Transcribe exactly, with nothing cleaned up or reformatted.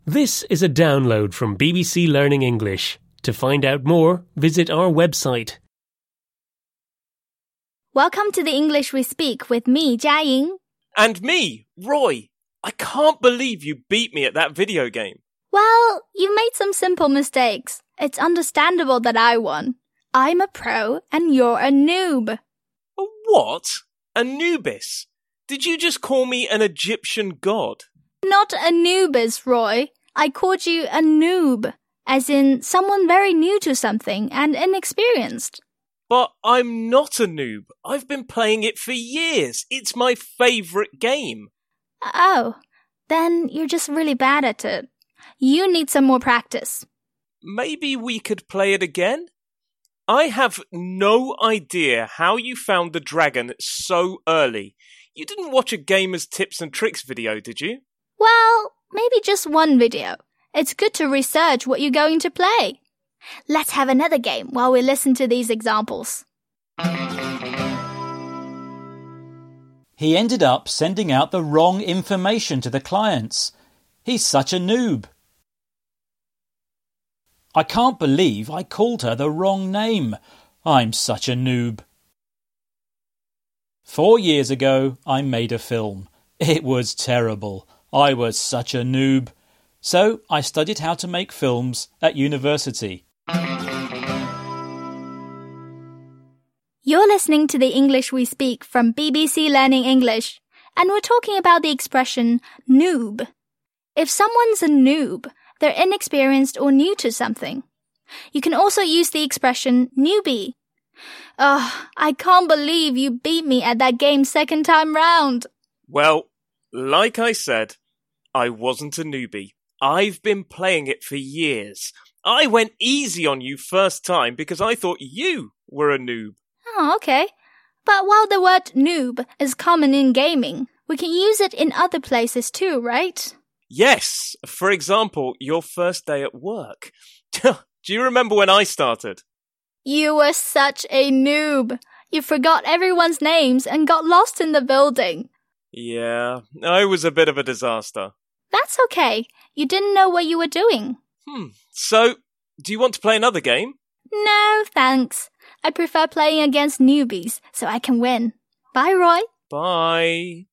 This is a download from B B C Learning English. To find out more, visit our website. Welcome to the English We Speak with me, Jiaying. And me, Roy. I can't believe you beat me at that video game. Well, you've made some simple mistakes. It's understandable that I won. I'm a pro and you're a noob. A what? Anubis? Did you just call me an Egyptian god? Not Anubis, Roy. I called you a noob, as in someone very new to something and inexperienced. But I'm not a noob. I've been playing it for years. It's my favourite game. Oh, then you're just really bad at it. You need some more practice. Maybe we could play it again? I have no idea how you found the dragon so early. You didn't watch a gamer's tips and tricks video, did you? Well, maybe just one video. It's good to research what you're going to play. Let's have another game while we listen to these examples. He ended up sending out the wrong information to the clients. He's such a noob. I can't believe I called her the wrong name. I'm such a noob. Four years ago, I made a film. It was terrible. I was such a noob. So I studied how to make films at university. You're listening to the English We Speak from B B C Learning English, and we're talking about the expression noob. If someone's a noob, they're inexperienced or new to something. You can also use the expression newbie. Oh, I can't believe you beat me at that game second time round. Well, like I said, I wasn't a newbie. I've been playing it for years. I went easy on you first time because I thought you were a noob. Oh, okay. But while the word noob is common in gaming, we can use it in other places too, right? Yes. For example, your first day at work. Do you remember when I started? You were such a noob. You forgot everyone's names and got lost in the building. Yeah, I was a bit of a disaster. That's okay. You didn't know what you were doing. Hmm. So, do you want to play another game? No, thanks. I prefer playing against newbies so I can win. Bye, Roy. Bye.